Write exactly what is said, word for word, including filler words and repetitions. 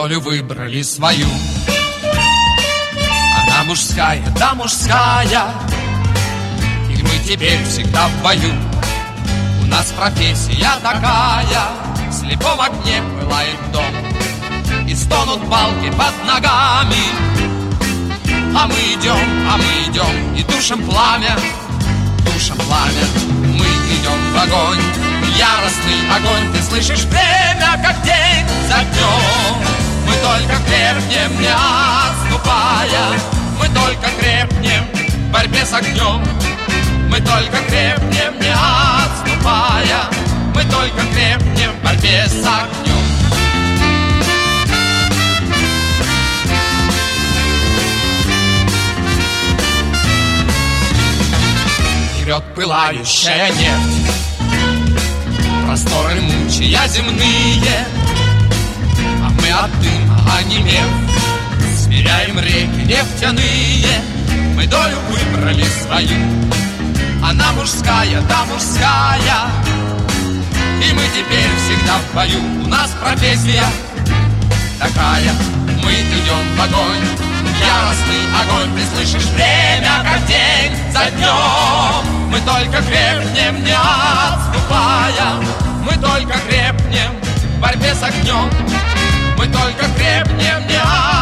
долю выбрали свою. Она мужская, да мужская, и мы теперь всегда в бою. У нас профессия такая, в слепом огне пылает дом, и стонут балки под ногами. А мы идем, а мы идем, и душим пламя, душим пламя. Мы идем в огонь, яростный огонь. Ты слышишь время, как день за днем. Мы только крепнем, не отступая. Мы только крепнем в борьбе с огнем. Мы только крепнем, не отступая. Мы только крепнем в борьбе с огнем. Вперед пылающая нефть, просторы мучия земные, а мы от дыма онемев смиряем реки нефтяные. Мы долю выбрали свою, она мужская, да мужская, и мы теперь всегда в бою. У нас профессия такая, мы идем в огонь, яростный огонь. Ты слышишь время, как день за днем. Мы только крепнем, не отступая. Мы только крепнем в борьбе с огнем. Мы только крепнем, не отступая.